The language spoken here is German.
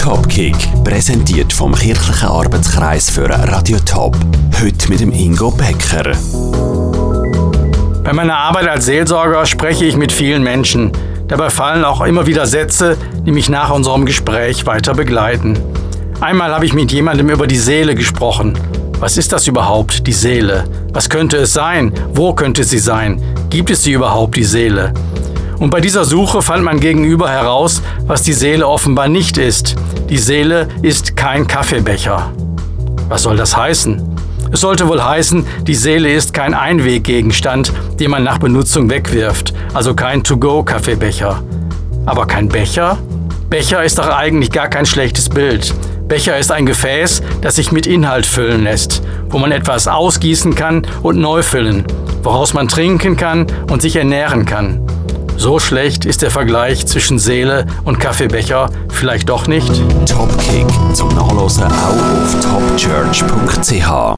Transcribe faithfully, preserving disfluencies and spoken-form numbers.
Topkick, präsentiert vom Kirchlichen Arbeitskreis für Radio Top. Heute mit dem Ingo Becker. Bei meiner Arbeit als Seelsorger spreche ich mit vielen Menschen. Dabei fallen auch immer wieder Sätze, die mich nach unserem Gespräch weiter begleiten. Einmal habe ich mit jemandem über die Seele gesprochen. Was ist das überhaupt, die Seele? Was könnte es sein? Wo könnte sie sein? Gibt es sie überhaupt, die Seele? Und bei dieser Suche fand mein Gegenüber heraus, was die Seele offenbar nicht ist. Die Seele ist kein Kaffeebecher. Was soll das heißen? Es sollte wohl heißen, die Seele ist kein Einweggegenstand, den man nach Benutzung wegwirft, also kein To-Go-Kaffeebecher. Aber kein Becher? Becher ist doch eigentlich gar kein schlechtes Bild. Becher ist ein Gefäß, das sich mit Inhalt füllen lässt, wo man etwas ausgießen kann und neu füllen, woraus man trinken kann und sich ernähren kann. So schlecht ist der Vergleich zwischen Seele und Kaffeebecher vielleicht doch nicht? Topkick zum Nachlesen auch auf top church punkt c h.